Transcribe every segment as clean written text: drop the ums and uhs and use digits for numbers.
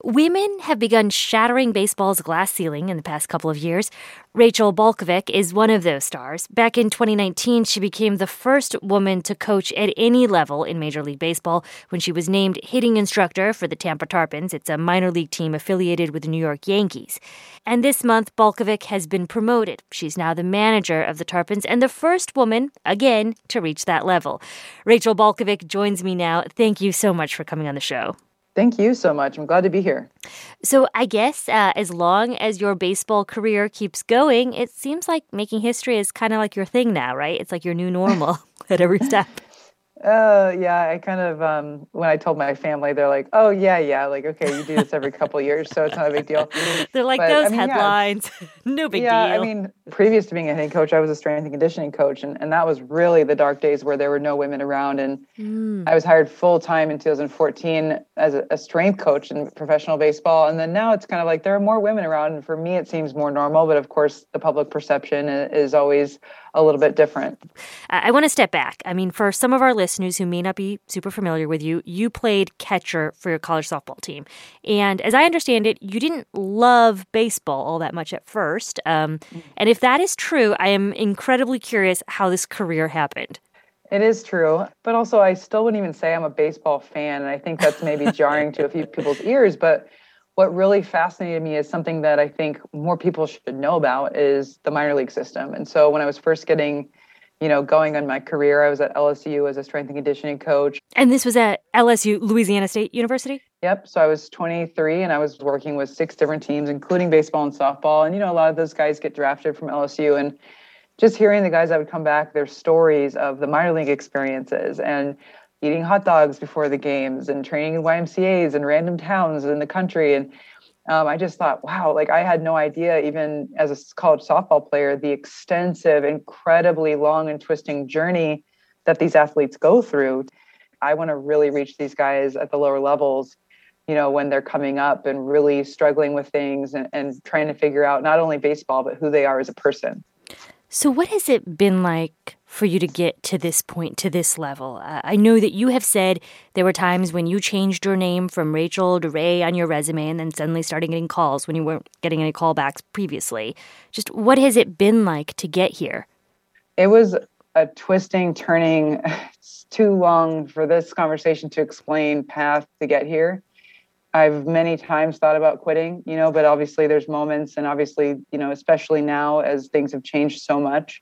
Women have begun shattering baseball's glass ceiling in the past couple of years. Rachel Balkovec is one of those stars. Back in 2019, she became the first woman to coach at any level in Major League Baseball when she was named hitting instructor for the Tampa Tarpons. It's a minor league team affiliated with the New York Yankees. And this month, Balkovec has been promoted. She's now the manager of the Tarpons and the first woman, again, to reach that level. Rachel Balkovec joins me now. Thank you so much for coming on the show. Thank you so much. I'm glad to be here. So I guess as long as your baseball career keeps going, it seems like making history is kind of like your thing now, right? It's like your new normal at every step. Yeah, I kind of, when I told my family, they're like, oh, yeah, like, okay, you do this every couple of years, so it's not a big deal. They're like, those headlines, no big deal. I mean, previous to being a hitting coach, I was a strength and conditioning coach, and that was really the dark days where there were no women around, and I was hired full-time in 2014 as a strength coach in professional baseball, and then now it's kind of like there are more women around, and for me, it seems more normal, but of course, the public perception is always a little bit different. I want to step back. I mean, for some of our listeners who may not be super familiar with you, you played catcher for your college softball team. And as I understand it, you didn't love baseball all that much at first. And if that is true, I am incredibly curious how this career happened. It is true. But also, I still wouldn't even say I'm a baseball fan. And I think that's maybe jarring to a few people's ears. But what really fascinated me is something that I think more people should know about is the minor league system. And so when I was first getting, going on my career, I was at LSU as a strength and conditioning coach. And this was at LSU, Louisiana State University? Yep. So I was 23 and I was working with 6 different teams, including baseball and softball. And, a lot of those guys get drafted from LSU. And just hearing the guys that would come back, their stories of the minor league experiences and eating hot dogs before the games and training in YMCAs and random towns in the country. And I just thought, wow, like I had no idea, even as a college softball player, the extensive, incredibly long and twisting journey that these athletes go through. I want to really reach these guys at the lower levels, when they're coming up and really struggling with things and trying to figure out not only baseball, but who they are as a person. So what has it been like for you to get to this point, to this level? I know that you have said there were times when you changed your name from Rachel to Ray on your resume and then suddenly started getting calls when you weren't getting any callbacks previously. Just what has it been like to get here? It was a twisting, turning, it's too long for this conversation to explain path to get here. I've many times thought about quitting, but obviously there's moments and obviously, especially now as things have changed so much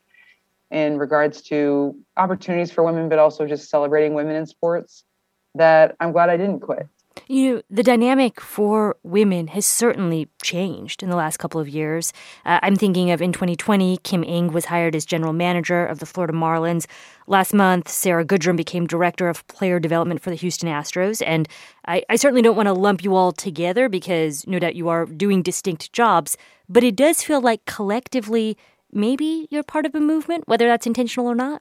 in regards to opportunities for women, but also just celebrating women in sports, that I'm glad I didn't quit. The dynamic for women has certainly changed in the last couple of years. I'm thinking of in 2020, Kim Ng was hired as general manager of the Florida Marlins. Last month, Sarah Goodrum became director of player development for the Houston Astros. And I certainly don't want to lump you all together because no doubt you are doing distinct jobs. But it does feel like collectively, maybe you're part of a movement, whether that's intentional or not.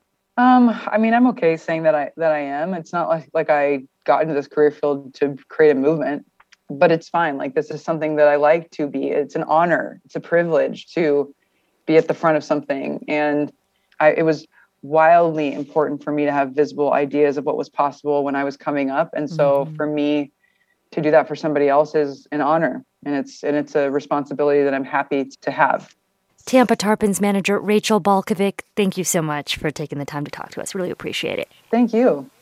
I'm okay saying that I am. It's not like I got into this career field to create a movement, but it's fine. Like this is something that I like to be. It's an honor. It's a privilege to be at the front of something. And it was wildly important for me to have visible ideas of what was possible when I was coming up. And so for me to do that for somebody else is an honor. And it's a responsibility that I'm happy to have. Tampa Tarpons manager Rachel Balkovec, thank you so much for taking the time to talk to us. Really appreciate it. Thank you.